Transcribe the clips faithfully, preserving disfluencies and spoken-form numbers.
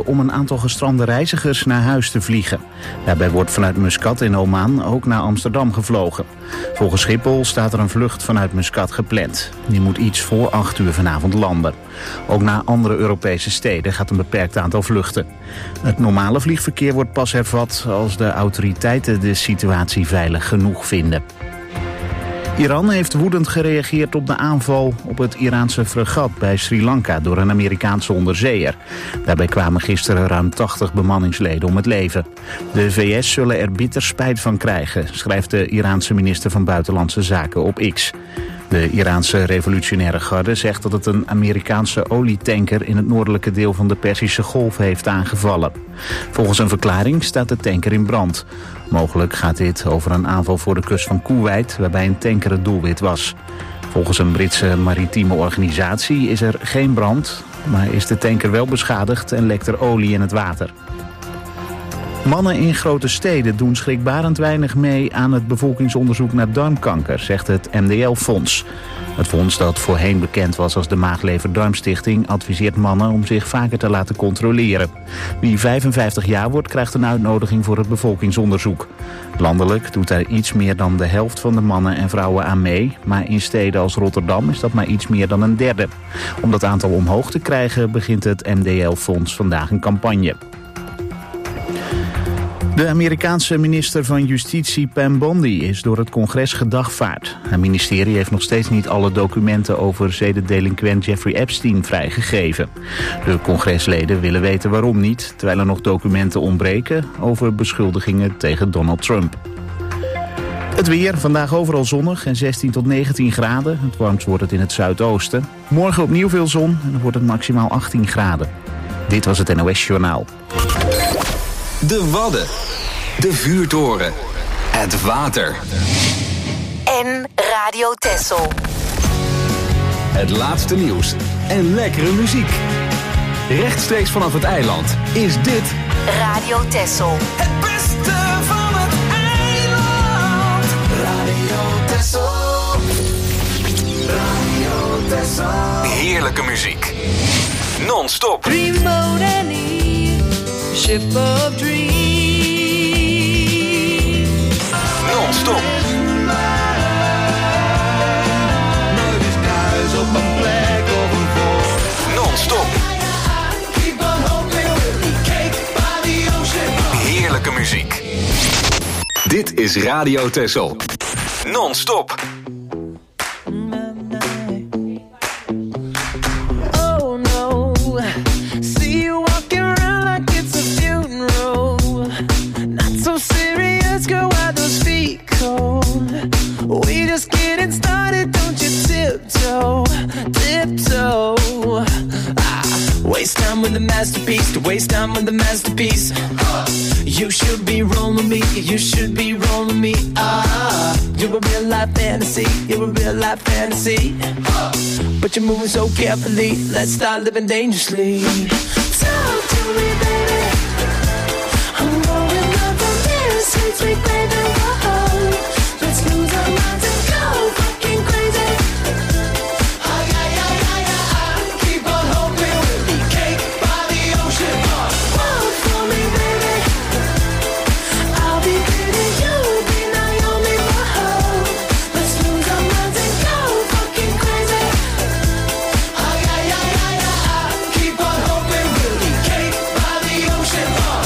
proberen om een aantal gestrande reizigers naar huis te vliegen. Daarbij wordt vanuit Muscat in Oman ook naar Amsterdam gevlogen. Volgens Schiphol staat er een vlucht vanuit Muscat gepland. Die moet iets voor acht uur vanavond landen. Ook naar andere Europese steden gaat een beperkt aantal vluchten. Het normale vliegverkeer wordt pas hervat als de autoriteiten de situatie veilig genoeg vinden. Iran heeft woedend gereageerd op de aanval op het Iraanse fregat bij Sri Lanka door een Amerikaanse onderzeeër. Daarbij kwamen gisteren ruim tachtig bemanningsleden om het leven. De V S zullen er bitter spijt van krijgen, schrijft de Iraanse minister van Buitenlandse Zaken op X. De Iraanse revolutionaire garde zegt dat het een Amerikaanse olietanker in het noordelijke deel van de Perzische Golf heeft aangevallen. Volgens een verklaring staat de tanker in brand. Mogelijk gaat dit over een aanval voor de kust van Koeweit, waarbij een tanker het doelwit was. Volgens een Britse maritieme organisatie is er geen brand, maar is de tanker wel beschadigd en lekt er olie in het water. Mannen in grote steden doen schrikbarend weinig mee aan het bevolkingsonderzoek naar darmkanker, zegt het M D L-fonds. Het fonds, dat voorheen bekend was als de Maag-Lever-Darmstichting, adviseert mannen om zich vaker te laten controleren. Wie vijfenvijftig jaar wordt, krijgt een uitnodiging voor het bevolkingsonderzoek. Landelijk doet daar iets meer dan de helft van de mannen en vrouwen aan mee, maar in steden als Rotterdam is dat maar iets meer dan een derde. Om dat aantal omhoog te krijgen begint het M D L-fonds vandaag een campagne. De Amerikaanse minister van Justitie Pam Bondi is door het congres gedagvaard. Het ministerie heeft nog steeds niet alle documenten over zedendelinquent Jeffrey Epstein vrijgegeven. De congresleden willen weten waarom niet, terwijl er nog documenten ontbreken over beschuldigingen tegen Donald Trump. Het weer, vandaag overal zonnig en zestien tot negentien graden. Het warmst wordt het in het zuidoosten. Morgen opnieuw veel zon en dan wordt het maximaal achttien graden. Dit was het N O S Journaal. De Wadden, de vuurtoren, het water. En Radio Texel. Het laatste nieuws en lekkere muziek. Rechtstreeks vanaf het eiland is dit Radio Texel. Het beste van het eiland. Radio Texel. Radio Texel. heerlijke muziek. Non-stop. Dreamboat Annie, ship of dreams. Non-stop. Nooit is thuis op een plek of een volk. Non-stop. Keep on hoping, cake by the ocean. Heerlijke muziek. Dit is Radio Texel. Non-stop. Oh no, see you walking around like it's a funeral. Not so serious, girl, why those feet cold? We just getting started, don't you tiptoe, tiptoe. Ah, waste time with the masterpiece, to waste time with the masterpiece. You should be rolling me, you should be rolling me. Ah, you're a real life fantasy, you're a real life fantasy. But you're moving so carefully, let's start living dangerously. Talk to me, baby. I'm going up from this sweet, sweet baby. Whoa, let's lose our minds and go fucking crazy. Ay, ay, ay, ay, ay. Keep on hoping we'll be cake by the ocean. Walk for me, baby. I'll be pretty, you'll be Naomi. Whoa, let's lose our minds and go fucking crazy. Ay, ay, ay, ay, ay. Keep on hoping we'll be cake by the ocean.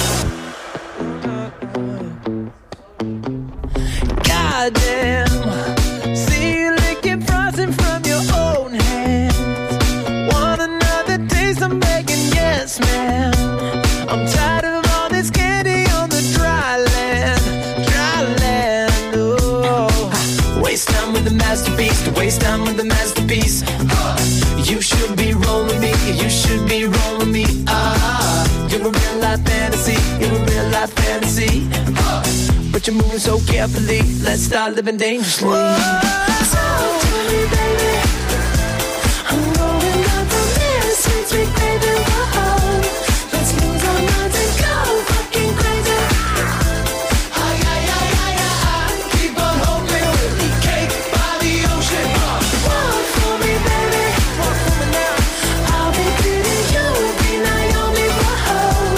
Goddamn, see you licking frosting from your own hands. Want another taste? I'm begging, yes, ma'am. I'm tired of all this candy on the dry land, dry land. Oh, waste time with the masterpiece, to waste time with the masterpiece. You should be rolling me, you should be rolling me. Ah, you're a real life fantasy, you're a real life fantasy. But you're moving so carefully, let's start living dangerously. Talk to me, baby. I'm going up from this sweet, sweet baby. Whoa, let's lose our minds and go fucking crazy. Ay, ay, ay, ay, ay. Keep on hoping we'll be cake by the ocean. Walk for me, baby. Walk for me now. I'll be pretty, you'll be Naomi. Whoa,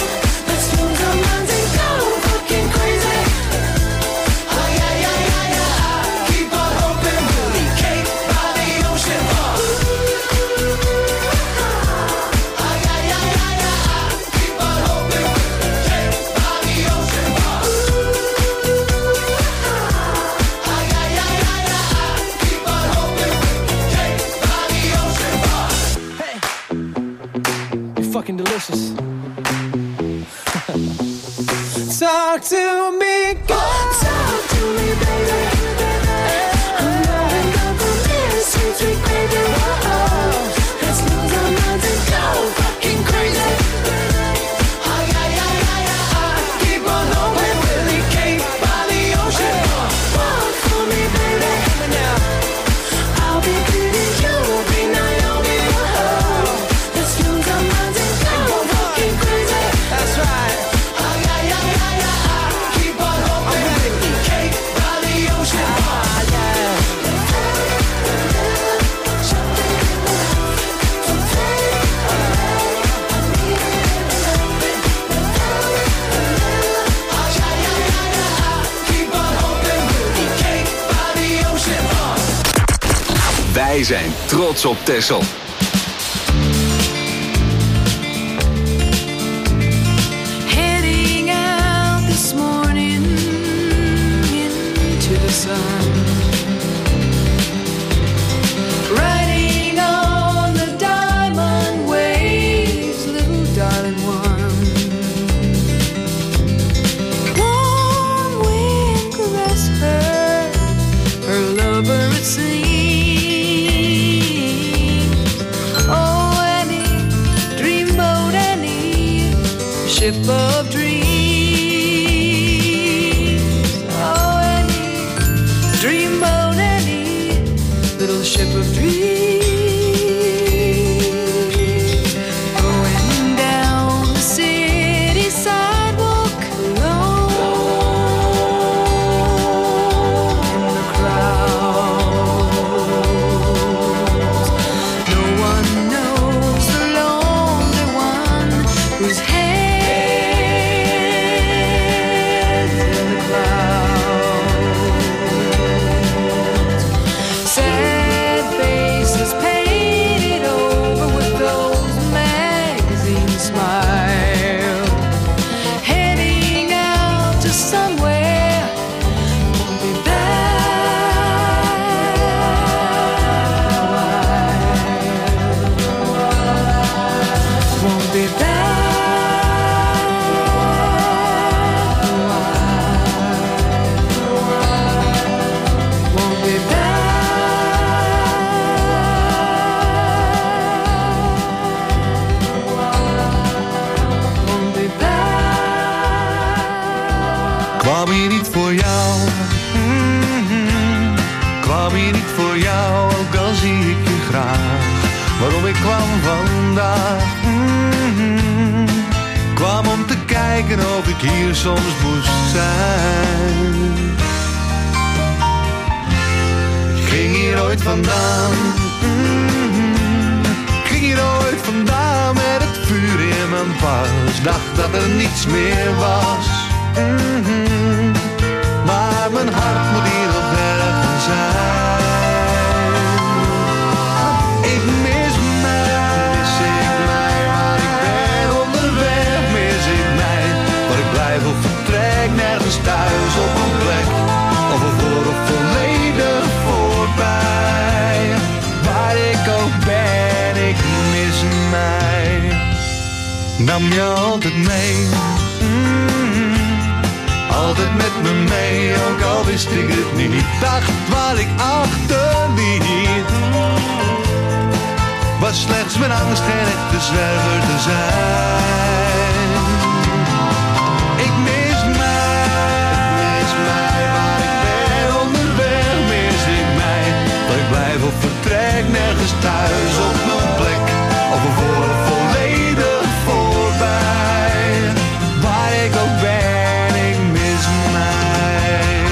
talk to me, girl. Talk to me, baby. I'm knowing that the list sweet, sweet baby. Whoa, let's lose our minds and go fucking crazy. Ay, ay, ay, ay, ay, keep on hoping we'll escape by the ocean. Walk for me, baby. I'll be pretty, you'll be Naomi. Whoa, let's lose our minds and go fucking crazy. That's right. Ay, ay, ay, ay, ay, keep on hoping we'll escape by the ocean. Ah, yeah. Wij zijn trots op Texel. Heading out this morning into the sun, riding on the diamond waves, little darling one. Warm wind caress her, her lover it seems. Oh, Annie, dreamboat Annie, ship of dreams. Oh, Annie, dreamboat Annie, little ship of dreams. Going down the city sidewalk alone in the crowds. No one knows the lonely one whose head's in the clouds. Sad faces painted over with those magazine smiles. Heading out to somewhere, won't be back. Won't be back. Won't be back. Won't be back. Kwam hier niet voor jou, mhm. Kwam hier niet voor jou, ook al zie ik je graag. Waarom ik kwam vandaag, mhm. Kwam om te kijken of ik hier soms moest zijn. Ik ging hier ooit vandaan, mhm. Ik ging hier ooit vandaan met het vuur in mijn pas. Dacht dat er niets meer was, mhm. Maar mijn hart moet hier nog ergens zijn. Ik mis mij, mis ik mij, waar ik ben onderweg, mis ik mij. Waar ik blijf of vertrek, nergens thuis op een plek. Of ervoor of volledig voorbij. Waar ik ook ben, ik mis mij. Nam je altijd mee, mm-hmm. Altijd met me mee, ook al wist ik het niet. Dacht wat ik achterliet was slechts mijn angst geen echte zwerver te zijn. Ik mis mij, ik mis mij, waar ik ben onderweg, mis ik mij. Waar ik blijf of vertrek, nergens thuis op mijn plek. Of ervoor of volledig voorbij. Waar ik ook ben, ik mis mij.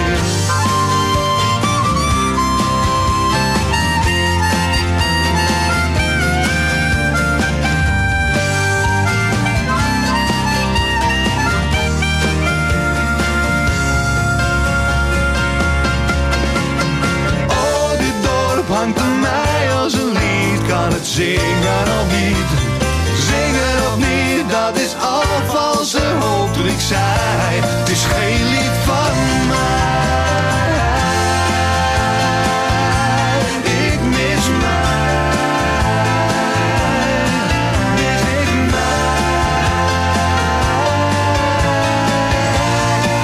Oh, dit dorp hangt aan mij als een lied. Kan het zingen of niet? Zingen of niet, dat is al valse hoop toen ik zei. Het is geen lied van mij. Ik mis mij. Mis ik mij.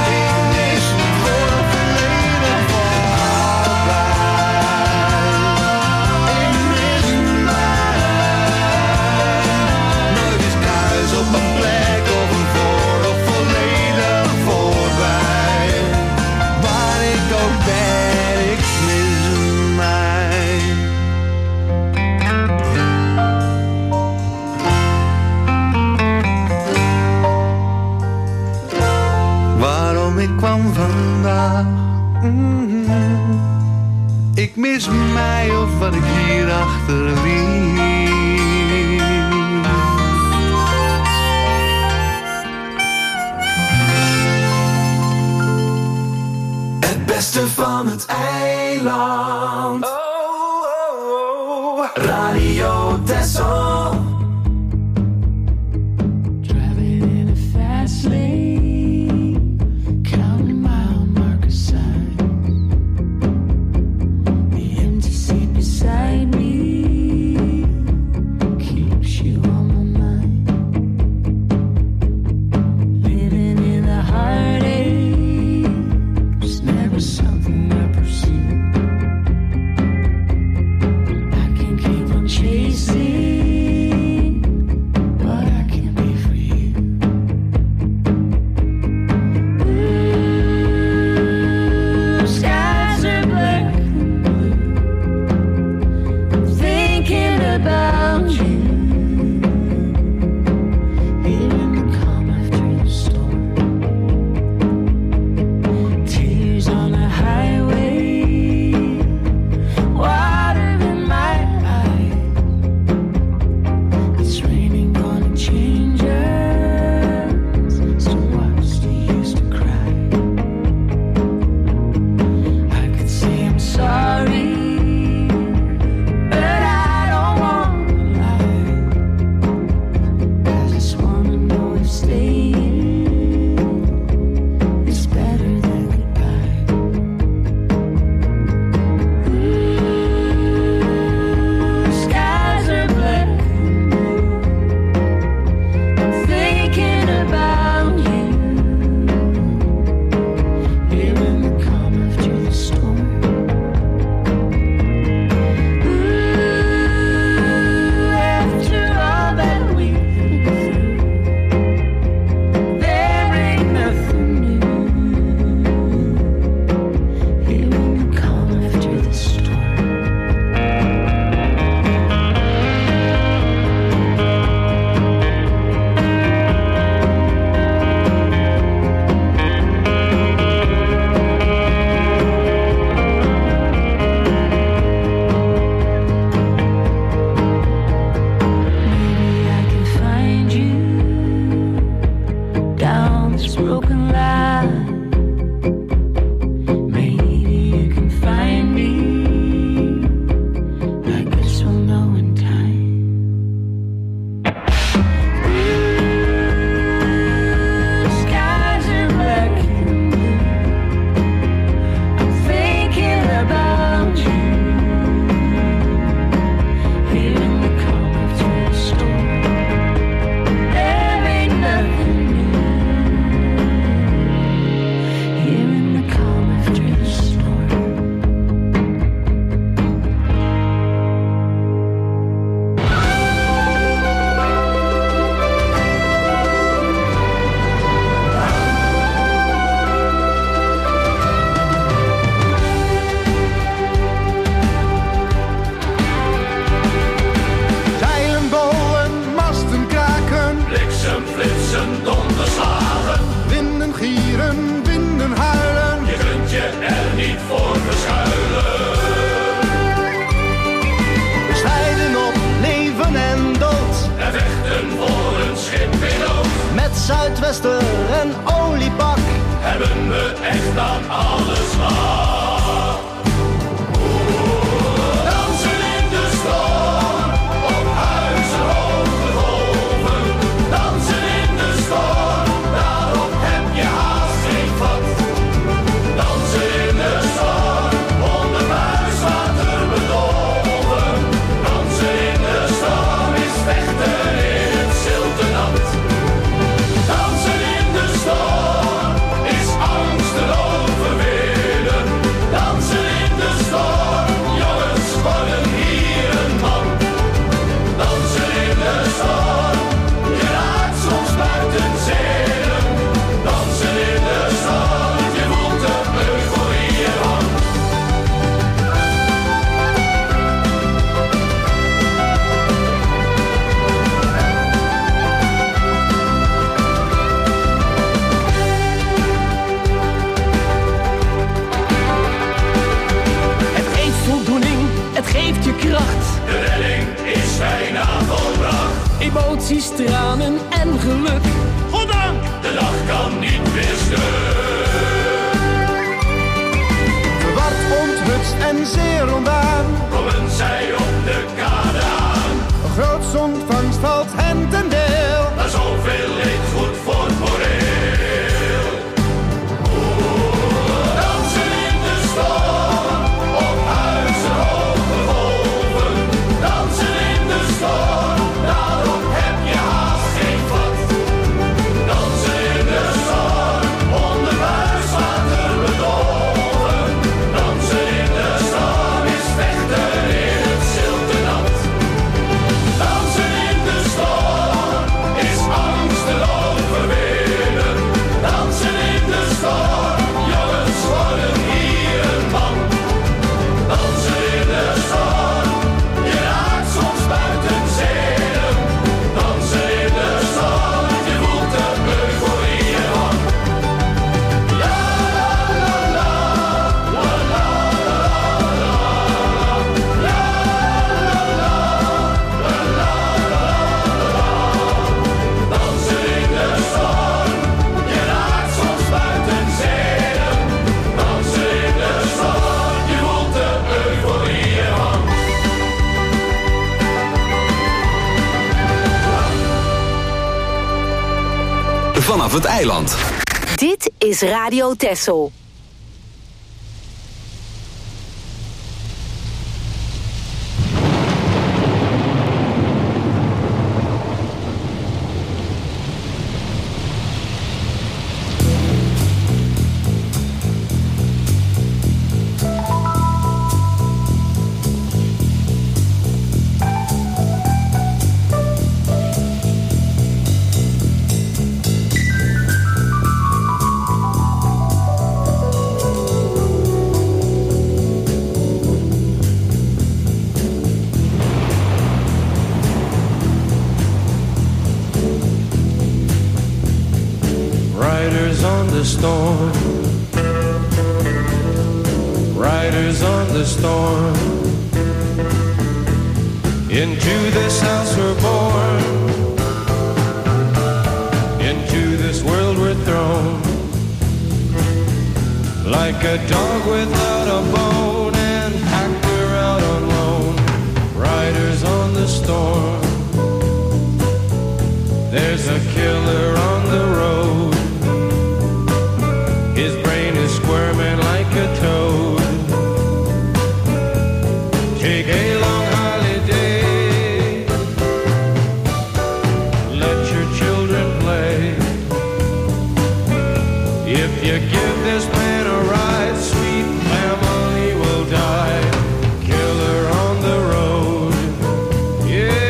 mis mij of wat ik hier achterliet. Het beste van het eiland. Oh, oh, oh. Radio Texel. Driving in a fast lane, counting mile marker signs. The empty seat beside me keeps you on my mind. Living in a heartache is never something I pursue. I can keep on chasing what I can be for you. Ooh, skies are black and blue. I'm thinking about you. Here in the calm after the storm. Tears on a highway, water in my eyes. It's raining, gonna change us. So what's the use to cry? I could say I'm sorry, but I don't wanna lie. I just wanna know if staying is better than goodbye. Ooh, skies are black and blue. I'm thinking about you. Here in the calm after the storm. Ooh, after all that we've been through, there ain't nothing new. Here in the calm after the storm. Maybe I can find you down this broken line. Maybe you can find me. I guess we'll know in time. Ooh, skies are black and blue. I'm thinking about you. Here in the calm after the storm. There ain't nothing new. Here in the calm after the storm. Zeilen bollen, masten kraken, Bliksem, flitsen, donderslagen. winden gieren, winden huilen. Je kunt je er niet voor verschuilen. We strijden op leven en dood, En vechten voor een schip in nood. met Zuidwester en oliebak. Hebben we echt aan alles gehad. Dansen in de storm, op huizen hoge golven. Dansen in de storm, daarop heb je haast geen vat. Dansen in de storm, onder buiswater bedolven. Dansen in de storm is vechten in het zilte nat. Dansen in de storm is angsten overwinnen. is deur. Verward, onthutst en zeer ontdaan. Komen zij op de kade aan. Een groots ontvangst valt hen ten deel. Maar zoveel leed goed voor het moreel. Oeh, dansen in de storm, op huizen hoge golven. Dansen in de storm, daarop heb je haast geen vat. Dansen in de storm, onder buiswater bedolven. Dansen in de storm is vechten in het zilte nat. Dansen in de storm is angsten overwinnen. Dansen in de storm, jongens worden hier een man. Dansen in de storm, je raakt soms buiten zeden. Dansen in de storm, je voelt de euforie ervan. La la la la, la la la la, la la la la. Dansen in de storm, je raakt soms buiten zeden. Dansen in de storm, je voelt de euforie ervan. Vanaf het eiland. Dit is Radio Texel. Riders on the storm, riders on the storm. Into this house we're born, into this world we're thrown. Like a dog without a bone, and packed we're out on loan. Riders on the storm, there's a killer on the road. His brain is squirming like a toad. Take a long holiday, let your children play. If you give this man a ride, sweet family will die. Killer on the road, yeah.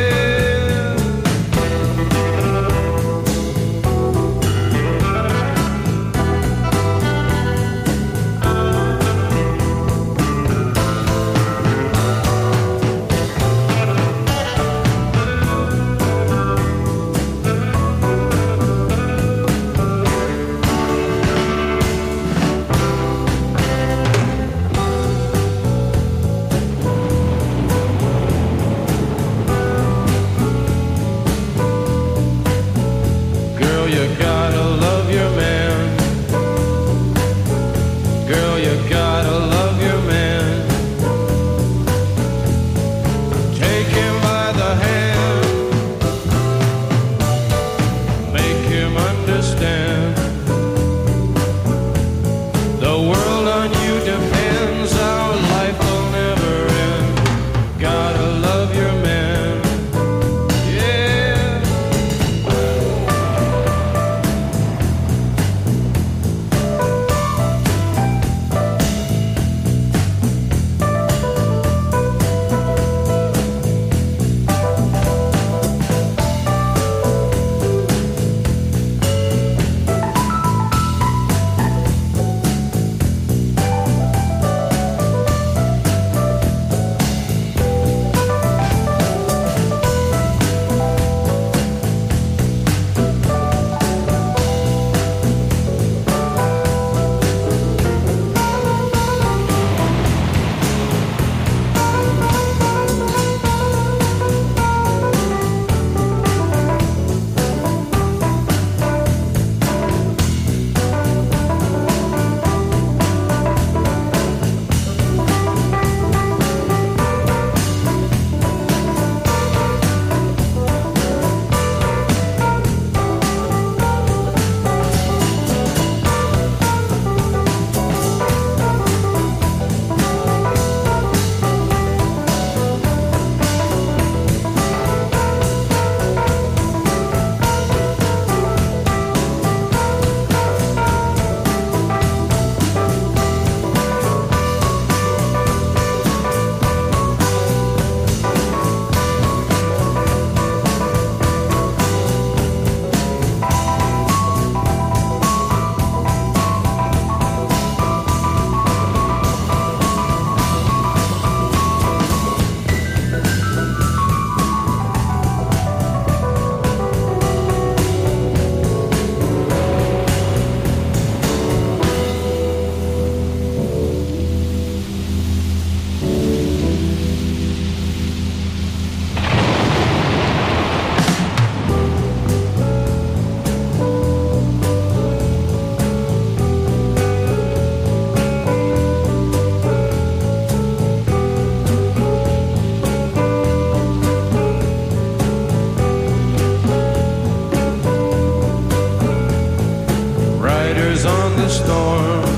on the storm.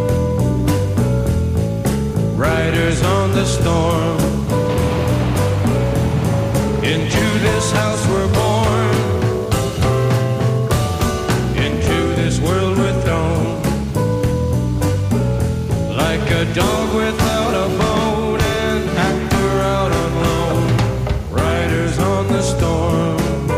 Riders on the storm. Into this house we're born. Into this world we're thrown. Like a dog without a bone, an actor out on loan. Riders on the storm.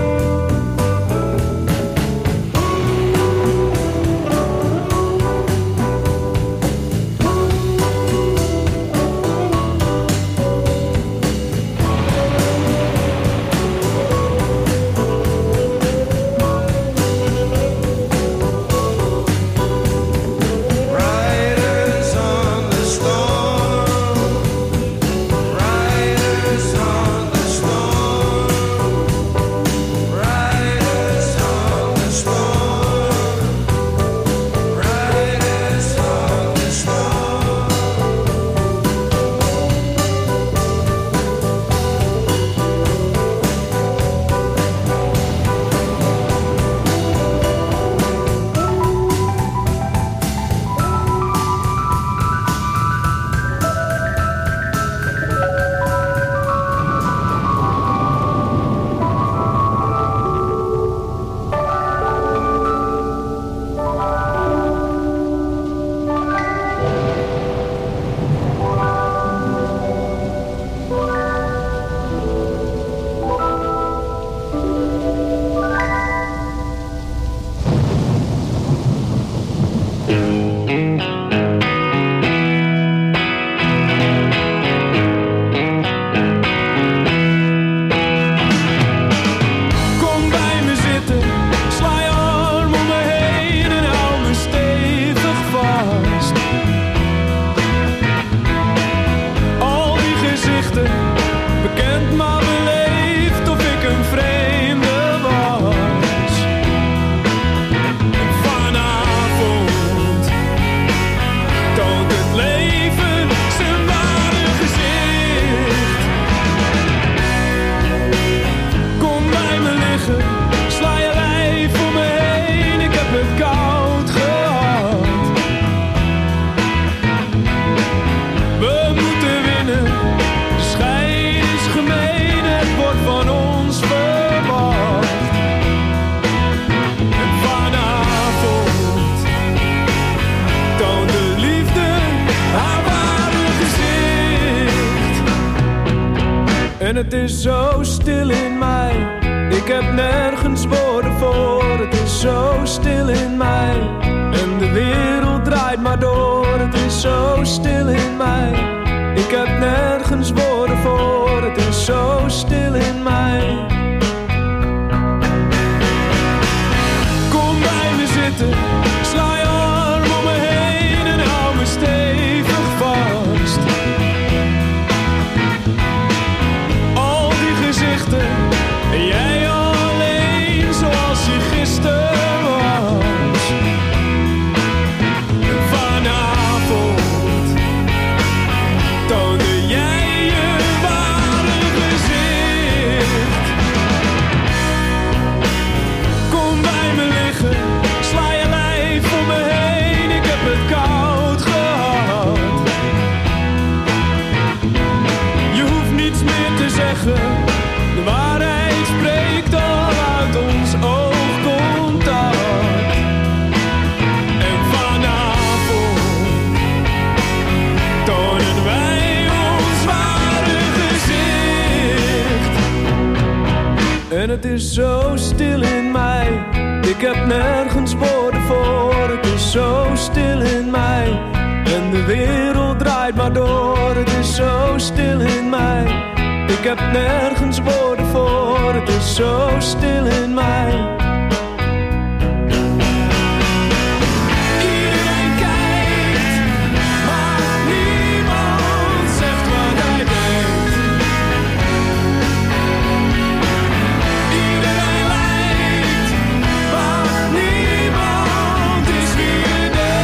Het is zo stil in mij, ik heb nergens woorden voor. Het is zo stil in mij, en de wereld draait maar door. Het is zo stil in mij, ik heb nergens woorden voor. Het is zo stil in mij. Kom bij me zitten, sla je arm om me heen en hou me stevig vast. En jij alleen zoals je gisteren was. En vanavond toonde jij je ware gezicht. Kom bij me liggen, sla je lijf om me heen. Ik heb het koud gehad. Je hoeft niets meer te zeggen. De waarheid spreekt al uit ons oogcontact. En vanavond tonen wij ons ware gezicht. En het is zo stil in mij, ik heb nergens woorden voor. Het is zo stil in mij, en de wereld draait maar door. Het is zo stil in mij, ik heb nergens woorden voor, het is zo stil in mij. Iedereen kijkt, maar niemand zegt wat hij denkt. Iedereen lijkt, maar niemand is wie je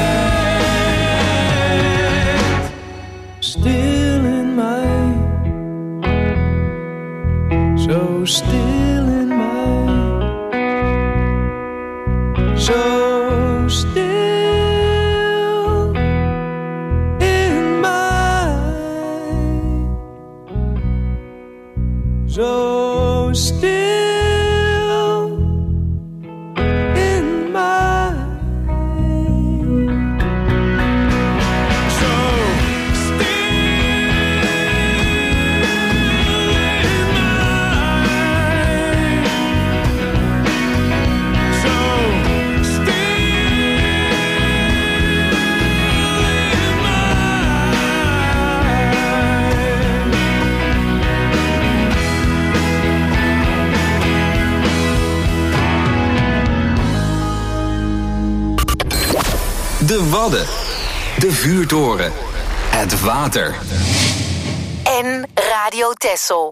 denkt. Stil in mij. Zo stil in mij. De Wadden. De vuurtoren. Het water. En Radio Texel.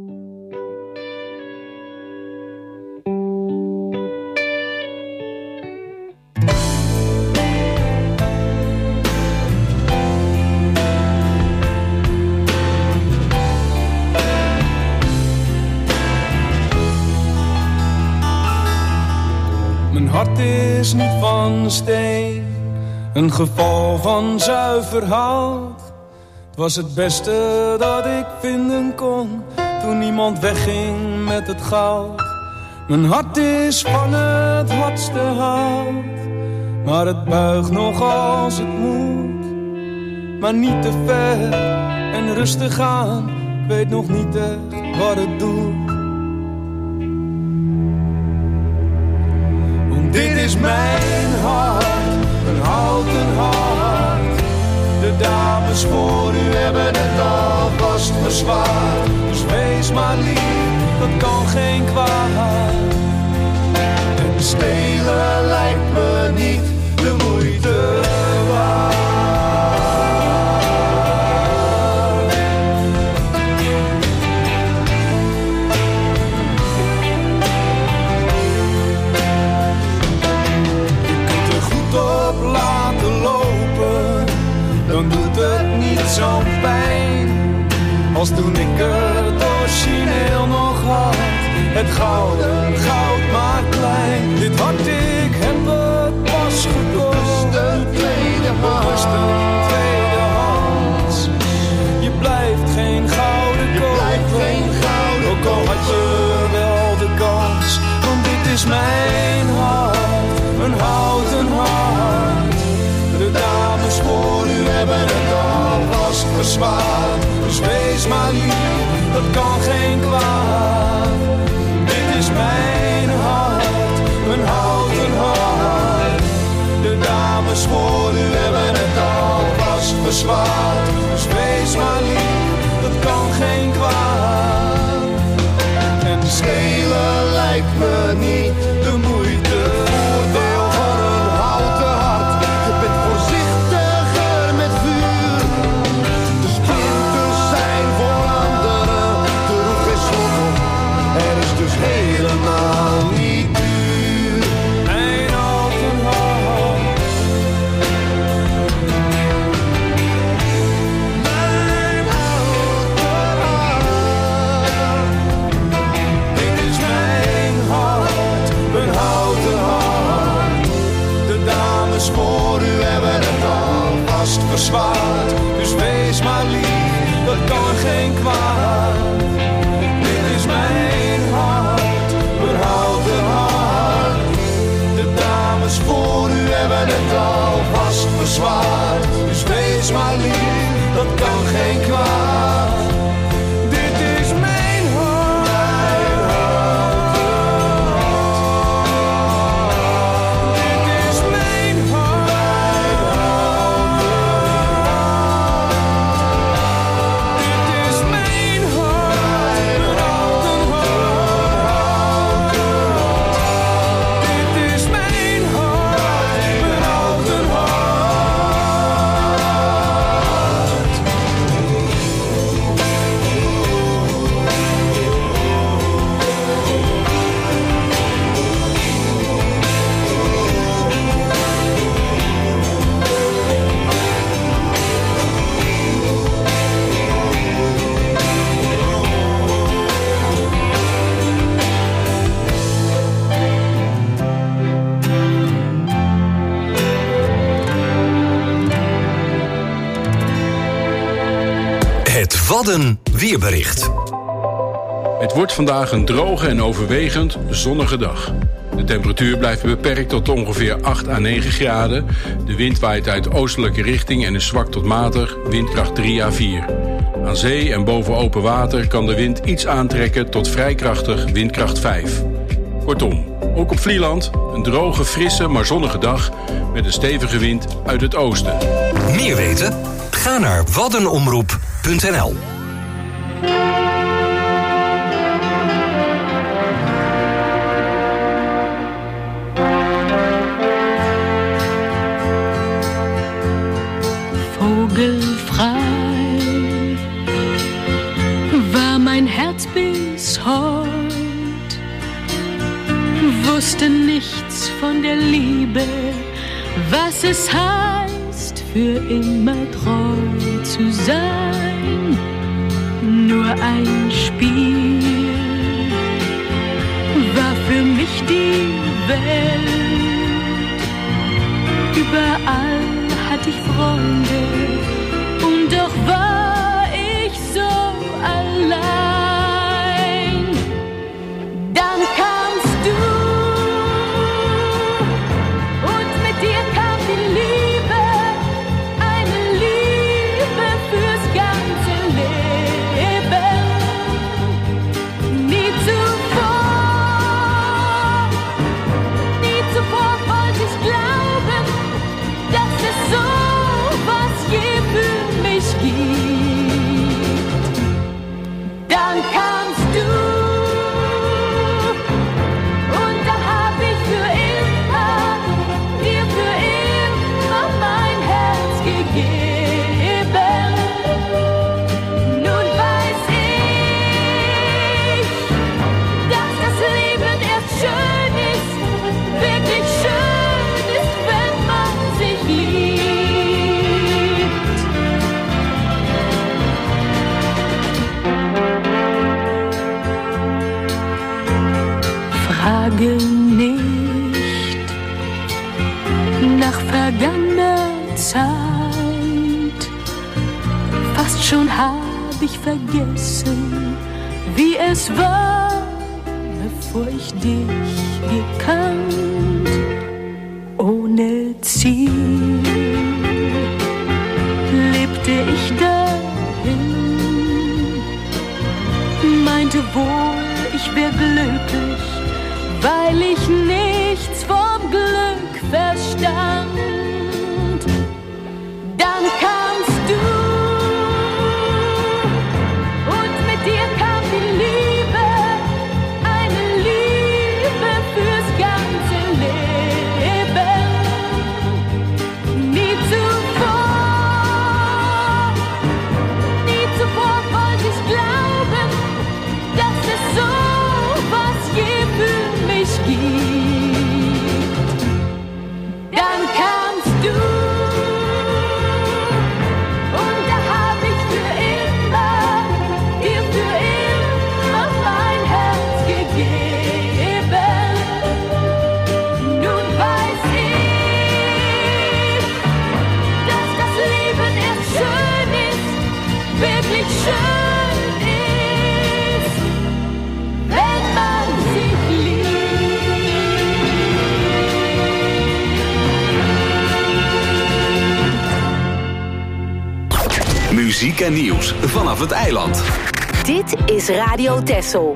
Mijn hart is niet van steen, een geval van zuiver hout. Het was het beste dat ik vinden kon, toen niemand wegging met het goud. Mijn hart is van het hardste hout, maar het buigt nog als het moet. Maar niet te ver en rustig aan, ik weet nog niet echt wat het doet. Dit is mijn hart, een houten hart. De dames voor u hebben het alvast verzwaard. Dus wees maar lief, dat kan geen kwaad. En stelen lijkt me niet de moeite waard. Dan doet het niet zo'n pijn als toen ik het origineel nog had. Het gouden goud maar klein. Dit hart, ik heb het pas gekocht. De tweede hand. De tweede hand. Je blijft geen gouden kopen. Ook al had je wel de kans. Want dit is mijn hart, een houten hart. De dames voor u hebben het alvast verzwaard. Dus wees maar lief, dat kan geen kwaad. Dit is mijn hart, een houten hart. De dames voor u hebben het alvast verzwaard. Dus wees maar lief, dat kan geen kwaad. En stelen lijkt me niet de moeite. Voordeel van een houten hart. Je bent voorzichtiger met vuur. De splinters zijn voor anderen. Er hoeft geen slot op. Er is dus helemaal niet duur. Mijn houten hart. Mijn houten hart. Dit is mijn hart, een houten hart. De dames voor u hebben het alvast verzwaard. Dus wees maar lief, dat kan geen kwaad. Dit is mijn hart, een houten hart. De dames voor u hebben het alvast verzwaard. Dus wees maar lief, dat kan geen kwaad. Dit is mijn hart, mijn houten hart. Dit is mijn hart, mijn houten hart. Dit is mijn hart, mijn houten hart. Dit is mijn hart, mijn houten hart. Het Wadden weerbericht. Het wordt vandaag een droge en overwegend zonnige dag. De temperatuur blijft beperkt tot ongeveer acht à negen graden. De wind waait uit oostelijke richting en is zwak tot matig, windkracht drie à vier. Aan zee en boven open water kan de wind iets aantrekken tot vrij krachtig, windkracht vijf. Kortom, ook op Vlieland een droge, frisse, maar zonnige dag met een stevige wind uit het oosten. Meer weten? Ga naar waddenomroep punt n l. was es heißt, für immer treu zu sein. Nur ein Spiel war für mich die Welt. Überall hatte ich Freunde und doch war ich so allein. Dann kamst du und mit dir kam die Liebe, eine Liebe fürs ganze Leben. Nie zuvor, nie zuvor wollte ich glauben, dass es so was je für mich gibt. Dann kamst du und da hab ich für immer, dir für immer mein Herz gegeben. Nun weiß ich, dass das Leben erst schön ist, wirklich schön ist, wenn man sich liebt. Frage nicht nach vergangener Zeit. Fast schon hab ich vergessen, wie es war, bevor ich dich gekannt. Ohne Ziel lebte ich dahin, meinte wohl, ich wär glücklich, weil ich nichts vom Glück verstand. Dann kamst du und mit dir kam die Liebe, eine Liebe fürs ganze Leben. Nie zuvor, nie zuvor wollte ich glauben, dass es so was je für mich gibt. Dann kamst du und da hab ich für immer, dir für immer mein Herz gegeben. Nun weiß ich, dass das Leben erst schön ist, wirklich schön ist, wenn man sich Muziek en nieuws vanaf het eiland. Dit is Radio Texel.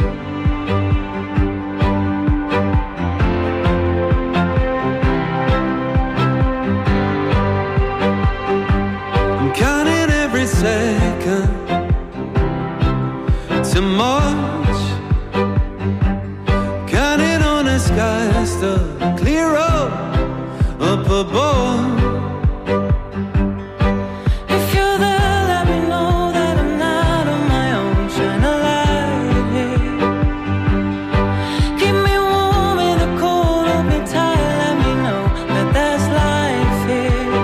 I'm counting every second too much. Counting on the skies to clear up up above. If you're there, let me know that I'm not on my own. Shine a light here. Keep me warm in the cold, hold me tight. Let me know that there's life here.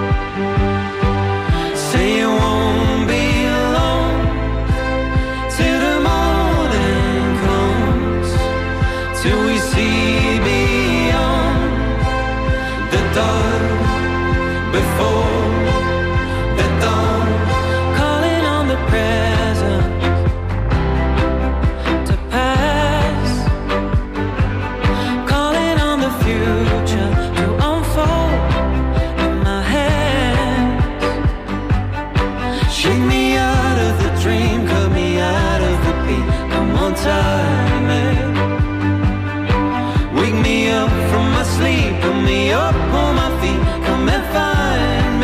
Say you won't be alone till the morning comes, till we see beyond the dark before the dawn. Calling on the present to pass, calling on the future to unfold in my hands. Shake me out of the dream, cut me out of the beat. Come on, time it. Wake me up from my sleep, put me up on my feet. Come and find me.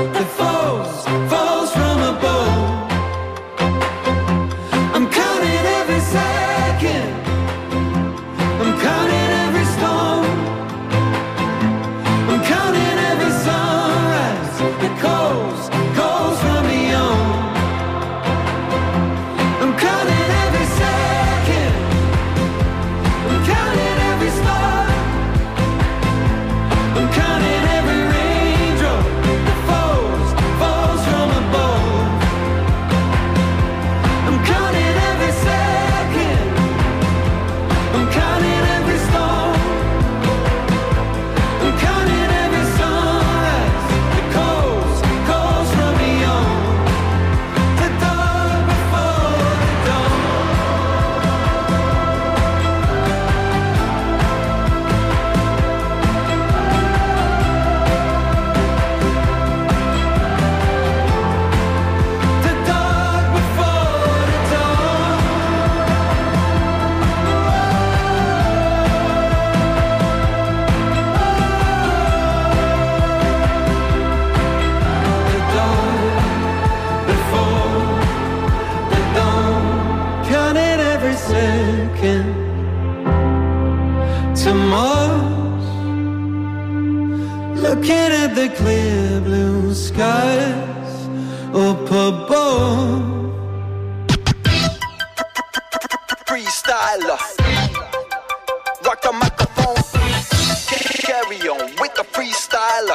that falls, falls from above. I'm counting every second, I'm counting every storm, I'm counting every sunrise that calls, calls from beyond. I'm counting every second, I'm counting every star, I'm counting every raindrop that falls, falls from above. I'm counting every second, I'm counting every storm, I'm counting every sunrise that calls, calls from beyond. The dark before the dawn. The dark before the dawn. The dark before the dawn. Counting every second to Mars. Looking at the clear blue skies up above. Freestyler, rock the microphone, carry on with the freestyler.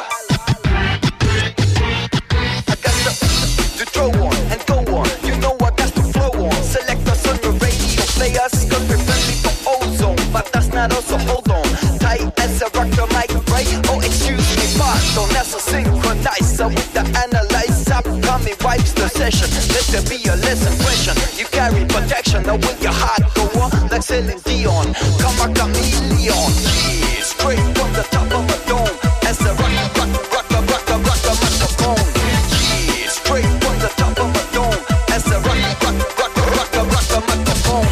I got the, to throw on and go on, you know I got to flow on. Select us on the radio, play us, cause we're friendly for ozone. But that's not us, so hold on. Tight as a rock the mic, right? Oh, excuse me, pardon, that's a synchronizer with the analyzer. Upcoming wipes the session, let there be a lesson question. You carry protection, now with your heart go on, like Celine Dion. Come a chameleon, yeah, straight from the top of a dome. As a rock, rock, rock, rock, rock, rock, rock, microphone. Yeah, straight from the top of a dome. As a rock, rock, rock, rock, rock, rock, microphone.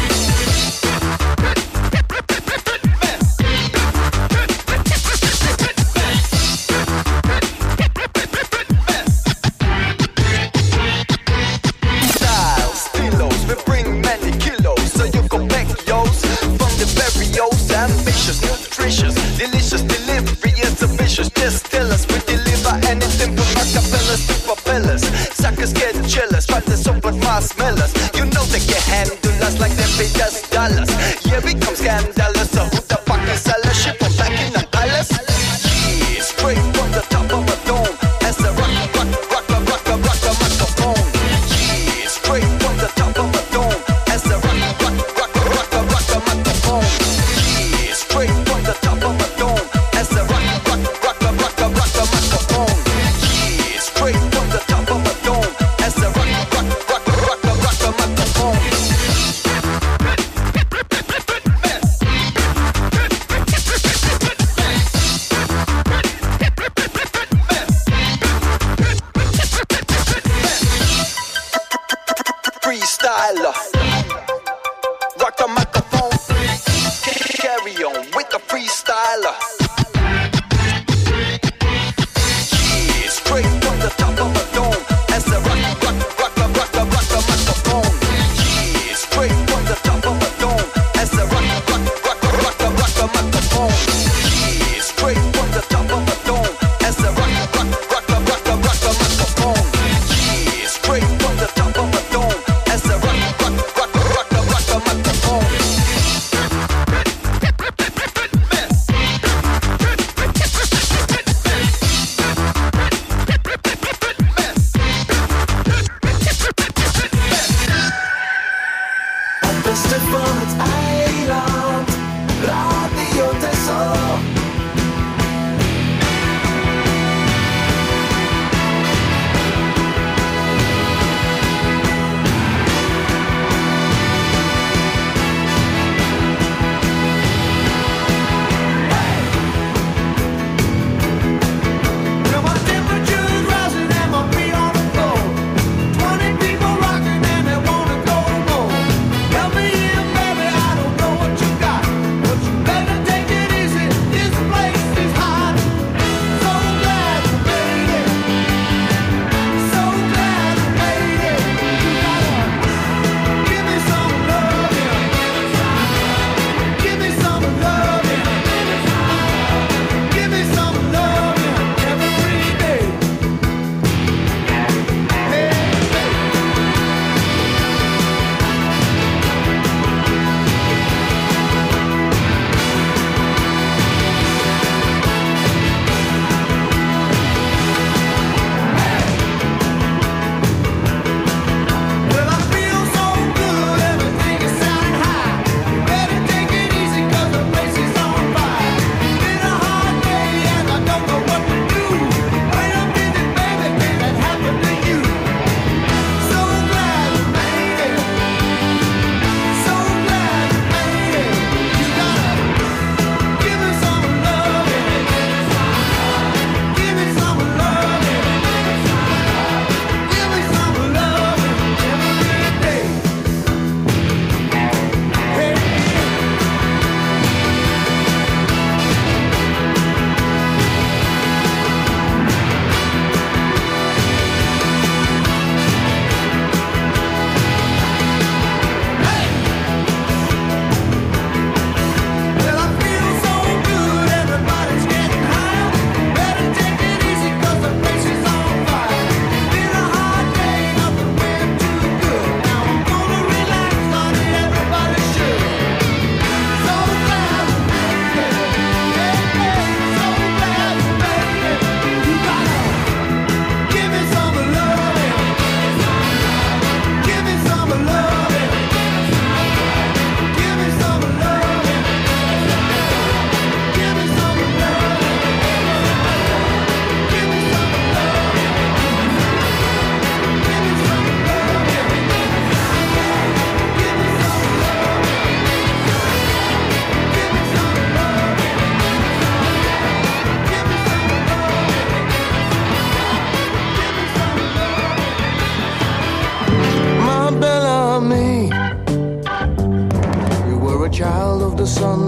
Styles, stilos, we bring many kilos, so you go back yours. From the various, ambitious, nutritious, delicious delivery is ambitious. Just tell us we deliver anything from acapellas to propellers. Suckers get jealous, try to soap with marshmallows. You know they can handle us like they paid us dollars. Yeah, we come scandalous, so who the fuck is sellers? Ship from back in the palace. Yeah, straight from the top of a dome. As a rock, rock, rock, rock, rock, rock, rock, rock, microphone. Yeah, straight from the top of a dome. As a rock, rock, rock, rock, rock, rock, rock, microphone. Yeah, straight from the top of a dome. As a rock, rock, rock, rock, rock, rock, rock, rock, microphone. Yeah, straight from the top of a dome. As a rock, rock, rock, rock, rock, rock, rock, microphone. Freestyler, rock the microphone, carry on with the freestyler. Yeah, straight from the top of a dome. As a rock, rock, rock, rock, rock, rock, rock, microphone. Yeah, straight from the top of a dome. As a rock, rock, rock, rock, rock, rock, microphone. Yeah, straight from the top of a dome. As a rock, rock, rock, rock, rock, rock, microphone. Yeah, straight from the top of a dome. As a rock, rock,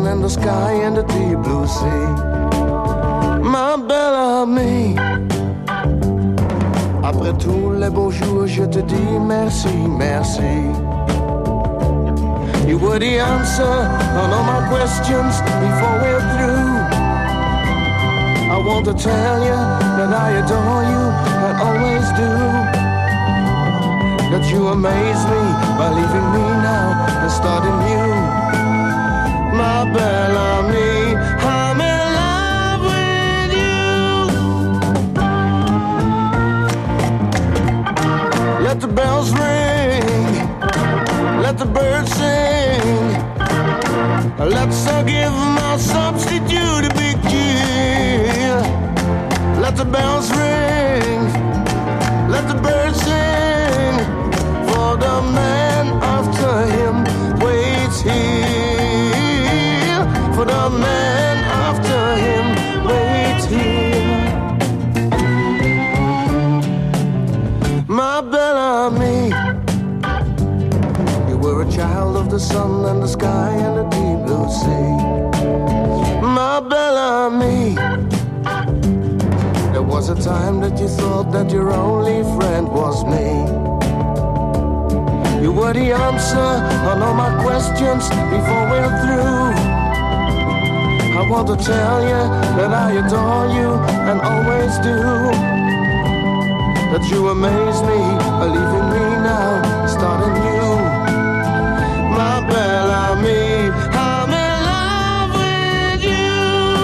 and the sky and the deep blue sea. Ma belle amie, après tous les beaux jours, je te dis merci, merci. You were the answer on all my questions before we're through. I want to tell you that I adore you and always do. That you amaze me by leaving me now and starting new. My belle amie, I'm in love with you. Let the bells ring, let the birds sing. Let's uh, give my substitute a big cheer. Let the bells ring, let the birds sing. For the man after him waits here. For the man after him waits here. My belle amie, you were a child of the sun and the sky and the deep blue sea. My belle amie, there was a time that you thought that your only friend was me. You were the answer on all my questions before we're through. I want to tell you that I adore you and always do. That you amaze me by leaving me now, starting new. My belle amie, I'm in love with you.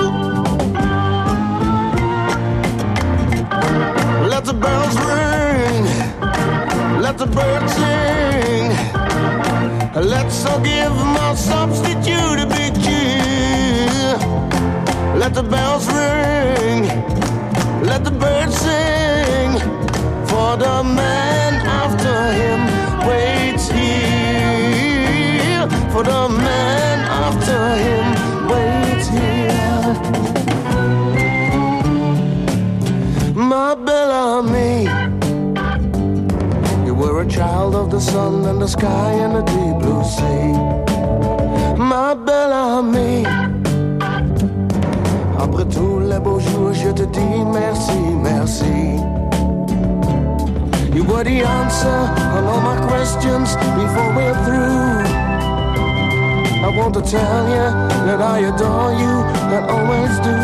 Let the bells ring, let the birds sing. Let's all give my substitute a big cheer. Let the bells ring, let the birds sing. For the man after him waits here. For the man after him waits here. My belle amie, you were a child of the sun and the sky and the deep blue sea. Ma belle amie, après tous les beaux jours, je te dis merci, merci. You were the answer on all my questions before we're through. I want to tell you that I adore you and always do.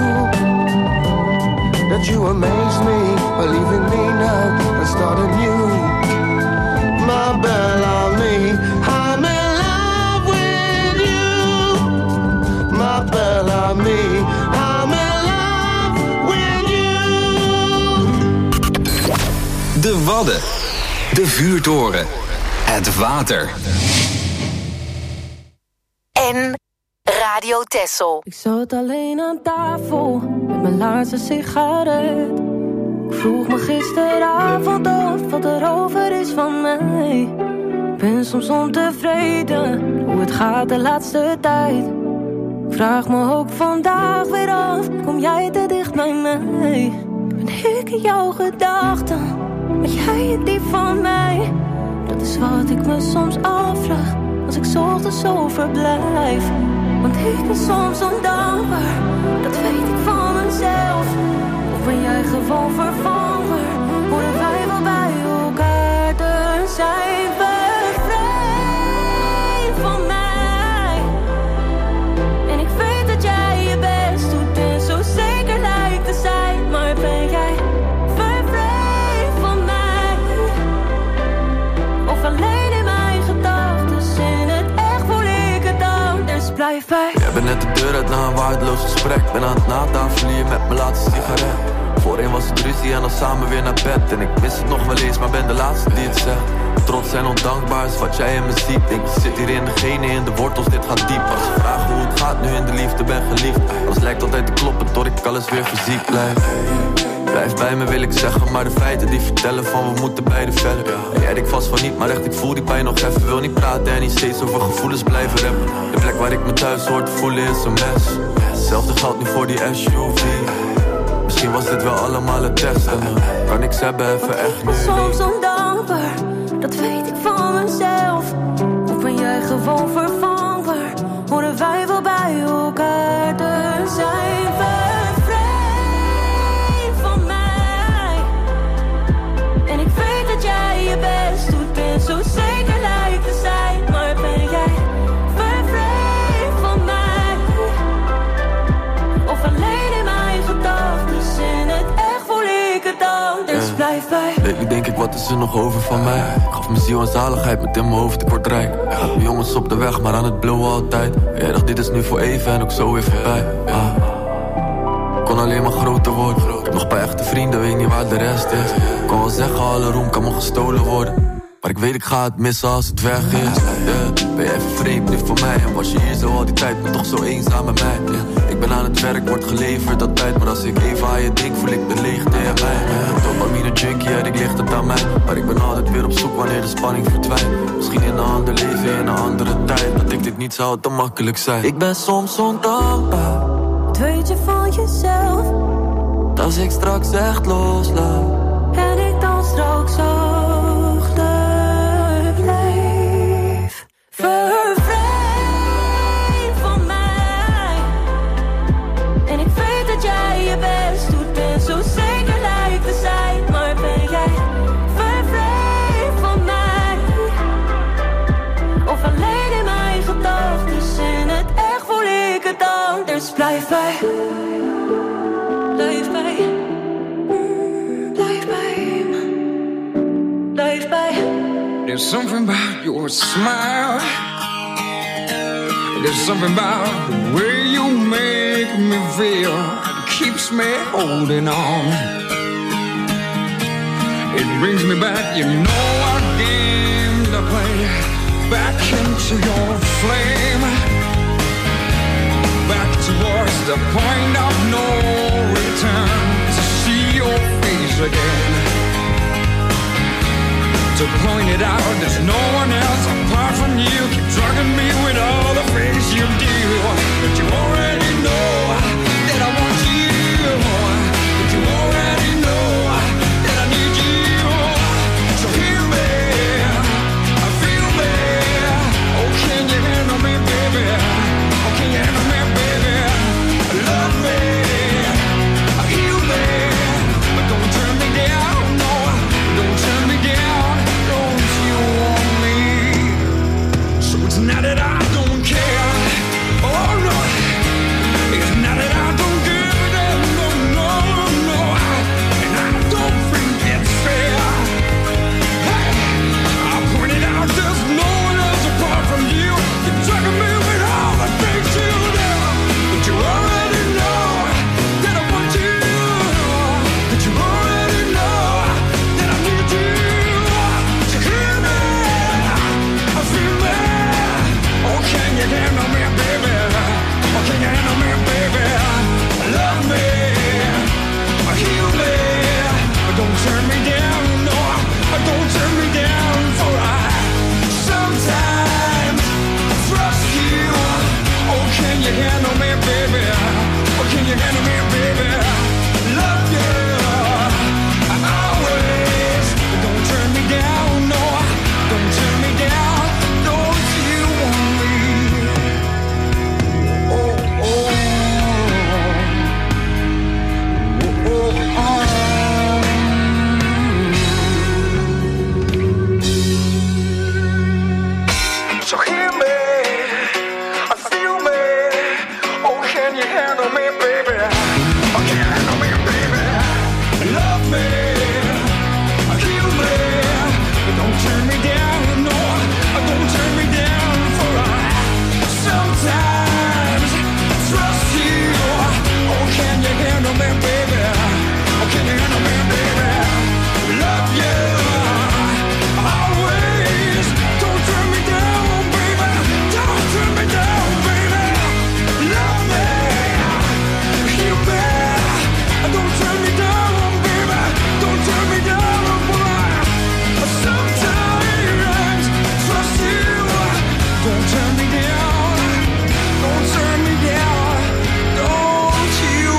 That you amaze me by leaving me now and starting new. My belle amie, I'm in love with you. My belle amie, I'm in love with you. De Wadden, de vuurtoren, het water. En Radio Texel. Ik zat alleen aan tafel met mijn laatste sigaret. Ik vroeg me gisteravond af wat er over is van mij. Ik ben soms ontevreden hoe het gaat de laatste tijd. Ik vraag me ook vandaag weer af, kom jij te dicht bij mij? Ben ik in jouw gedachten, ben jij het diep van mij? Dat is wat ik me soms afvraag, als ik 's ochtends zo verblijf. Want ik ben soms ondankbaar, dat weet ik van mezelf. Of ben jij gewoon vervanger, horen wij wel bij elkaar te zijn. Bevrijd van mij. En ik weet dat jij je best doet en zo zeker lijkt te zijn. Maar ben jij vervreemd van mij? Of alleen in mijn gedachten, in het echt voel ik het anders. Blijf bij. Jij bent net de deur uit na een waardeloos gesprek. Ben aan het natafelen hier met mijn laatste sigaret. Voorheen was het ruzie en dan samen weer naar bed. En ik mis het nog wel eens, maar ben de laatste die het zegt. Trots en ondankbaar is wat jij in me ziet. Denk je zit hier in de genen, in de wortels, dit gaat diep. Als ze vragen hoe het gaat, nu in de liefde ben geliefd. Alles lijkt altijd te kloppen tot ik alles weer fysiek blijf. Blijf bij me wil ik zeggen, maar de feiten die vertellen van we moeten beide verder. En jij denkt vast van niet, maar echt ik voel die pijn nog even. Wil niet praten en niet steeds over gevoelens blijven rappen. De plek waar ik me thuis hoor te voelen is een mes. Hetzelfde geldt nu voor die S U V. Misschien was dit wel allemaal een test en dan kan ik ze hebben even echt nu. Soms ondankbaar, dat weet ik van mezelf. Of ben jij gewoon vervangbaar, horen wij wel bij elkaar Lately denk ik, wat is er nog over van mij? Ik gaf mijn ziel en zaligheid met in mijn hoofd, ik word rijk. Mijn jongens op de weg, maar aan het blowen altijd. Jij dacht, dit is nu voor even en ook zo weer voorbij. ah. Kon alleen maar groter worden. Ik heb nog een paar echte vrienden, weet niet waar de rest is. Ik kan wel zeggen, alle roem kan me gestolen worden. Maar ik weet, ik ga het missen als het weg is. yeah. Ben je even vreemd nu voor mij? En was je hier zo al die tijd, maar toch zo eenzaam met mij? yeah. Ik ben aan het werk, word geleverd altijd. Maar als ik even aan je denk, voel ik de leegte in mij. yeah. Dopamine junkie, ja, ik ligt het aan mij. Maar ik ben altijd weer op zoek wanneer de spanning verdwijnt. Misschien in een ander leven, in een andere tijd. Dat ik dit niet zou te makkelijk zijn. Ik ben soms ondankbaar. Wat weet je van jezelf? Als ik straks echt loslaat En ik dan straks ook leef. Vervreemd van mij. En ik weet dat jij je best doet en zo zeker lijkt te zijn. Maar ben jij vervreemd van mij? Of alleen in mijn gedachten? In het echt voel ik het anders. Blijf bij. Blijf bij. Blijf bij. Blijf bij. There's something about your smile. There's something about the way you make me feel. It keeps me holding on. It brings me back, you know our game to play. Back into your flame. Back towards the point of no return. To see your face again. To point it out, there's no one else apart from you. Keep drugging me with all the things you do. But you already know that I want you. But you already know that I need you. So hear me, feel me. Oh, can you handle me, baby? Oh, can you handle me, baby? Love me, heal me. But don't turn me down, no. Don't turn me down. Not that I don't care, oh no. It's not that I don't give a damn, no, no, no. And I don't think it's fair. Hey, I pointed out there's no one else apart from you. You're drugging me with all the things you do. But you already know that I want you. But you already know that I need you. So hear me, I feel me. Oh, can you handle me, baby? Oh, can you handle me, baby? Love me, heal me, but don't turn me down, no. Don't turn me down, for I sometimes trust you. Oh, can you handle me, baby? Oh, can you handle me, baby? Love you, always, but don't turn me down, no. Don't turn me down, don't you want me? Oh, oh, oh, oh, oh. So hear me, I feel me. Oh, can you handle me, baby? Oh, can you handle me, baby? Love me, heal me, but don't turn me down, no. Don't turn me down, for I sometimes trust you. Oh, can you handle me, baby? Oh, can you handle me, baby? Love you, always. Don't turn me down, baby. Don't turn me down, baby. Love me, heal me. Don't turn me down, baby. Don't turn me down, boy. Sometimes trust you. Don't turn me down. Don't turn me down. Don't you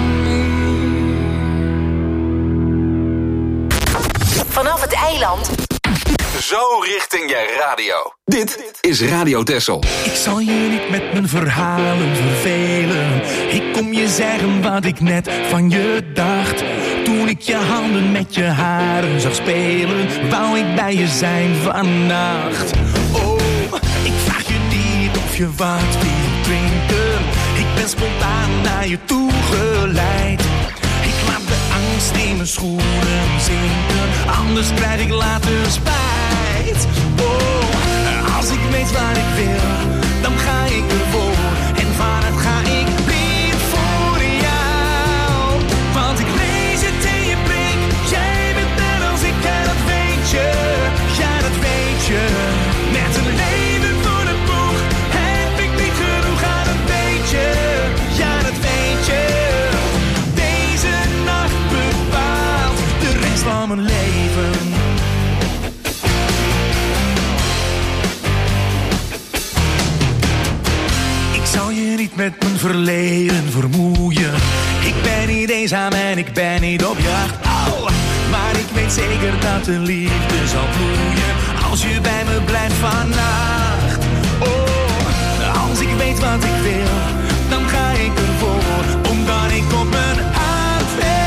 want me? Vanaf het eiland. Zo richting je radio. Dit is Radio Texel. Ik zal je niet met mijn verhalen vervelen. Ik kom je zeggen wat ik net van je dacht. Toen ik je handen met je haren zag spelen, wou ik bij je zijn vannacht. Oh, ik vraag je niet of je wat wil drinken. Ik ben spontaan naar je toe geleid. Ik laat de angst angst in mijn schoenen zinken, anders krijg ik later spijt. Oh, als ik weet waar ik wil, dan ga ik ervoor. En vanuit ga ik weer voor jou. Want ik lees het in je blik, jij bent net als ik en dat weet je. Ja, dat weet je. Met een leven voor de boeg heb ik niet genoeg aan een beetje. Ja, dat weet je. Deze nacht bepaalt de rest van mijn leven. Ik zal je niet met mijn verleden vermoeien. Ik ben niet eenzaam en ik ben niet op jacht. Oh, maar ik weet zeker dat de liefde zal bloeien als je bij me blijft vannacht. Oh, als ik weet wat ik wil, dan ga ik ervoor, omdat ik op mijn hart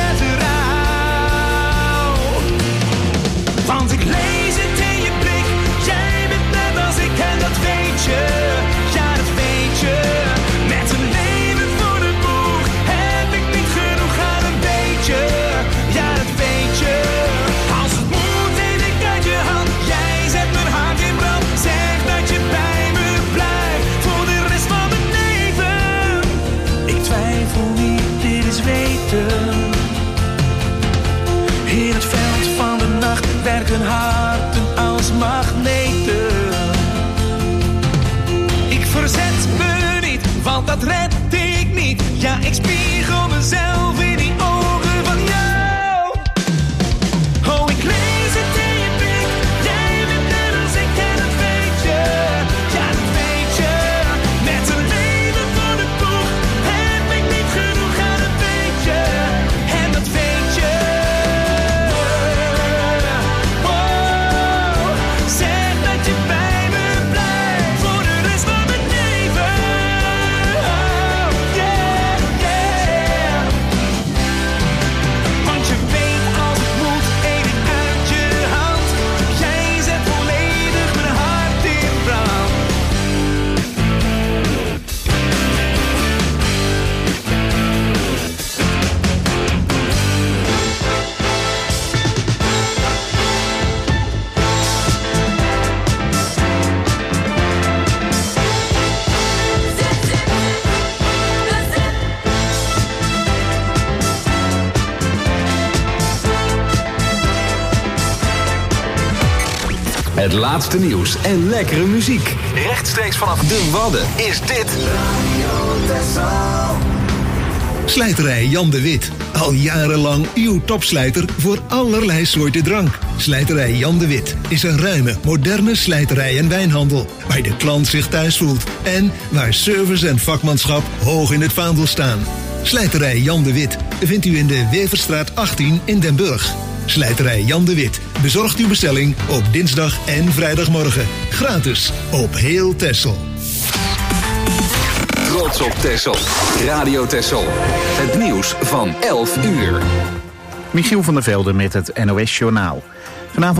vertrouw. Want ik lees het in je blik, jij bent net als ik en dat weet je. Ja, dat weet je. Met een leven voor de boeg heb ik niet genoeg aan een beetje. Ja, dat weet je. Als het moet, neem ik uit je hand. Jij zet mijn hart in brand. Zeg dat je bij me blijft voor de rest van mijn leven. Ik twijfel niet, dit is weten. In het veld van de nacht werken harten als magneten. Ik verzet me niet, want dat red ik niet. Ja, ik spiegel mezelf in die ogen van jou. Oh, ik lees het in je blik. Jij bent net als ik en dat weet je. Ja, dat weet je. Met een leven voor de boeg heb ik niet genoeg aan een beetje. En dat weet je. Oh, zeg dat je bij me blijft voor de rest van mijn leven. Oh, yeah, yeah. Want je weet als het moet, eet ik uit je hand. Jij zet volledig mijn hart in brand. Het laatste nieuws en lekkere muziek. Rechtstreeks vanaf de Wadden is dit Slijterij Jan de Wit. Al jarenlang uw topslijter voor allerlei soorten drank. Slijterij Jan de Wit is een ruime, moderne slijterij en wijnhandel, waar de klant zich thuis voelt en waar service en vakmanschap hoog in het vaandel staan. Slijterij Jan de Wit vindt u in de Weverstraat achttien in Den Burg. Slijterij Jan de Wit bezorgt uw bestelling op dinsdag en vrijdagmorgen. Gratis op heel Texel. Trots op Texel. Radio Texel. Het nieuws van elf uur. Michiel van der Velde met het N O S Journaal.